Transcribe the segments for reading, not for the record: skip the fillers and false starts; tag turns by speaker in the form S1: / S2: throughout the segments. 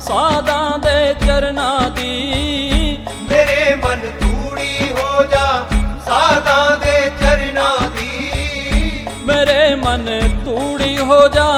S1: ਸਾਧਾਂ ਦੇ ਚਰਨਾਂ ਦੀ।
S2: ਮੇਰੇ ਮਨ ਤੂੜੀ ਹੋ ਜਾ ਸਾਧਾਂ ਦੇ ਚਰਨਾਂ ਦੀ।
S1: ਮੇਰੇ ਮਨ ਤੂੜੀ ਹੋ ਜਾ।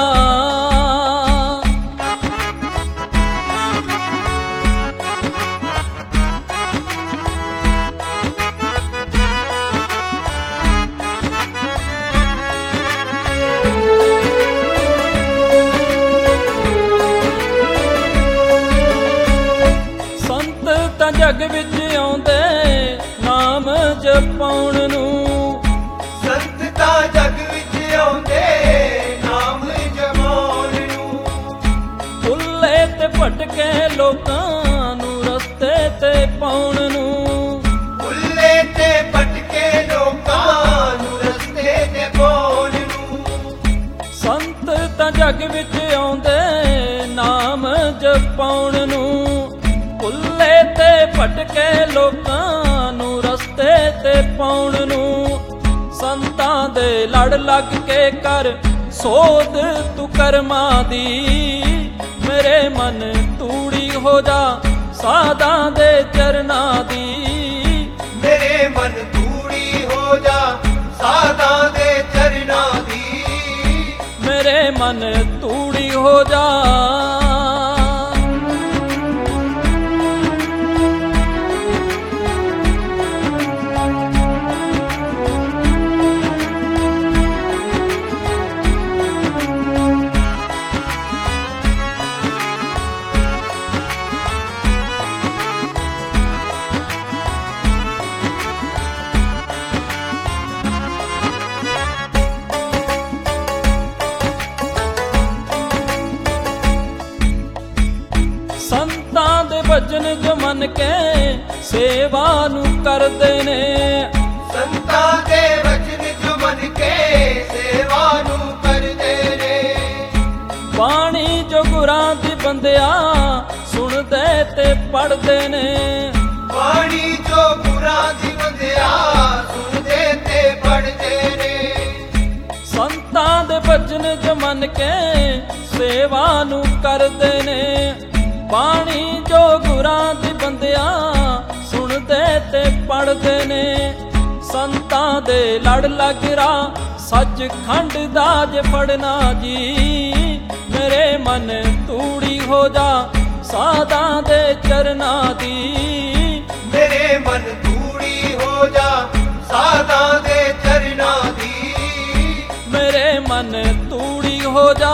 S1: ਜਗ ਵਿੱਚ ਆਉਂਦੇ ਨਾਮ ਜਪਾਉਣ ਨੂੰ।
S2: ਸੰਤ ਤਾਂ ਜਗ ਵਿੱਚ ਆਉਂਦੇ ਨਾਮ ਜਪਾਉਣ ਨੂੰ।
S1: ਭੁੱਲੇ ਤੇ ਭਟਕੇ ਲੋਕਾਂ ਨੂੰ ਰਸਤੇ ਤੇ ਪਾਉਣ ਨੂੰ।
S2: ਭੁੱਲੇ ਤੇ ਭਟਕੇ ਲੋਕਾਂ ਨੂੰ ਰਸਤੇ ਤੇ ਪਾਉਣ ਨੂੰ।
S1: ਸੰਤ ਤਾਂ ਜਗ ਵਿੱਚ ਆਉਂਦੇ ਨਾਮ ਜਪਾਉਣ ਨੂੰ। ਭੁੱਲੇ ਤੇ ਭਟਕੇ ਲੋਕਾਂ ਨੂੰ ਰਸਤੇ ਤੇ ਪਾਉਣ ਨੂੰ। ਸੰਤਾਂ ਦੇ ਲੜ ਲੱਗ ਕੇ ਕਰ ਸੋਧ ਤੂੰ ਕਰਮਾਂ ਦੀ। ਮੇਰੇ ਮਨ ਤੂੜੀ ਹੋ ਜਾ ਸਾਧਾਂ ਦੇ ਚਰਨਾਂ ਦੀ।
S2: ਮੇਰੇ ਮਨ ਤੂੜੀ ਹੋ ਜਾ ਸਾਧਾਂ ਦੇ ਚਰਨਾਂ ਦੀ।
S1: ਮੇਰੇ ਮਨ ਤੂੜੀ ਹੋ ਜਾ। ਸੰਤਾਂ ਦੇ ਭਜਨ ਜੋ ਮੰਨ ਕੇ ਸੇਵਾ ਨੂੰ ਕਰਦੇ ਨੇ।
S2: ਸੰਤਾਂ ਦੇ ਵਚਨ ਜੋ ਮੰਨ ਕੇ ਸੇਵਾ ਨੂੰ ਕਰਦੇ ਨੇ।
S1: ਬਾਣੀ ਜੋ ਗੁਰਾਂ ਦੀ ਬੰਦਿਆ ਸੁਣਦੇ ਤੇ ਪੜ੍ਹਦੇ ਨੇ।
S2: ਬਾਣੀ ਜੋ ਗੁਰਾਂ ਦੀ ਬੰਦਿਆ ਸੁਣਦੇ ਤੇ ਪੜ੍ਹਦੇ ਨੇ।
S1: ਸੰਤਾਂ ਦੇ ਭਜਨ ਜੋ ਮੰਨ ਕੇ ਸੇਵਾ ਨੂੰ ਕਰਦੇ ਨੇ। ਬਾਣੀ ਜੋ ਗੁਰਾਂ ਦੀ ਬੰਦਿਆ ਸੁਣਦੇ ਤੇ ਪੜ੍ਹਦੇ ਨੇ। ਸੰਤਾਂ ਦੇ ਲੜ ਲੱਗ ਰਾ ਸੱਚਖੰਡ ਦਾ ਜੇ ਫੜਨਾ ਜੀ। ਮੇਰੇ ਮਨ ਤੂੜੀ ਹੋ ਜਾ ਸਾਧਾਂ ਦੇ ਚਰਨਾਂ ਦੀ।
S2: ਮੇਰੇ ਮਨ ਤੂੜੀ ਹੋ ਜਾ ਸਾਧਾਂ ਦੇ ਚਰਨਾਂ ਦੀ।
S1: ਮੇਰੇ ਮਨ ਤੂੜੀ ਹੋ ਜਾ।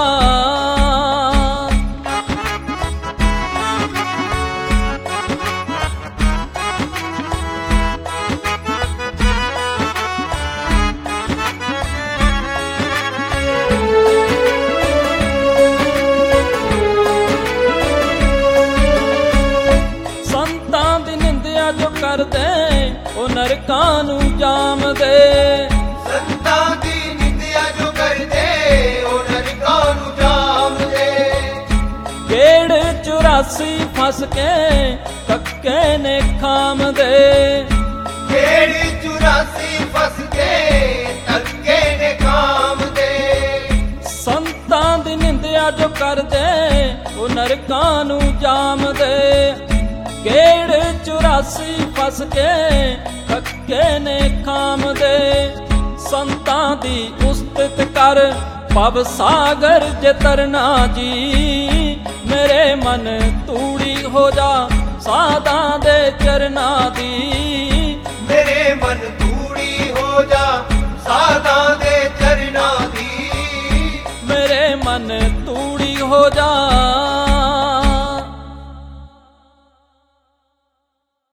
S1: ਜੋ ਕਰਦੇ ਉਹ ਨਰਕਾਂ ਨੂੰ ਜਾਮਦੇ।
S2: ਸੰਤਾਂ ਦੀ ਨਿੰਦਿਆ ਜੋ ਕਰਦੇ ਉਹ ਨਰਕਾਂ ਨੂੰ ਜਾਮਦੇ।
S1: ਗੇੜ 84 ਫਸ ਕੇ ਧੱਕੇ ਨੇ ਖਾਮਦੇ।
S2: ਗੇੜ 84 ਫਸ ਕੇ ਧੱਕੇ ਨੇ ਖਾਮਦੇ।
S1: ਸੰਤਾਂ ਦੀ ਨਿੰਦਿਆ ਜੋ ਕਰਦੇ ਉਹ ਨਰਕਾਂ ਨੂੰ ਜਾਮਦੇ। ਗੇੜ 84 ਫਸ ਕੇ ਧੱਕੇ ਨੇ ਖਾਮਦੇ। ਸੰਤਾਂ ਦੀ ਉਸਤਤ ਕਰ ਭਵ ਸਾਗਰ ਜੇ ਤਰਨਾ ਜੀ। ਮੇਰੇ ਮਨ ਤੂੜੀ ਹੋ ਜਾ ਸਾਧਾਂ ਦੇ ਚਰਨਾਂ ਦੀ।
S2: ਮੇਰੇ ਮਨ ਤੂੜੀ ਹੋ ਜਾ ਸਾਧਾਂ ਦੇ ਚਰਨਾਂ ਦੀ।
S1: ਮੇਰੇ ਮਨ ਤੂੜੀ ਹੋ ਜਾ।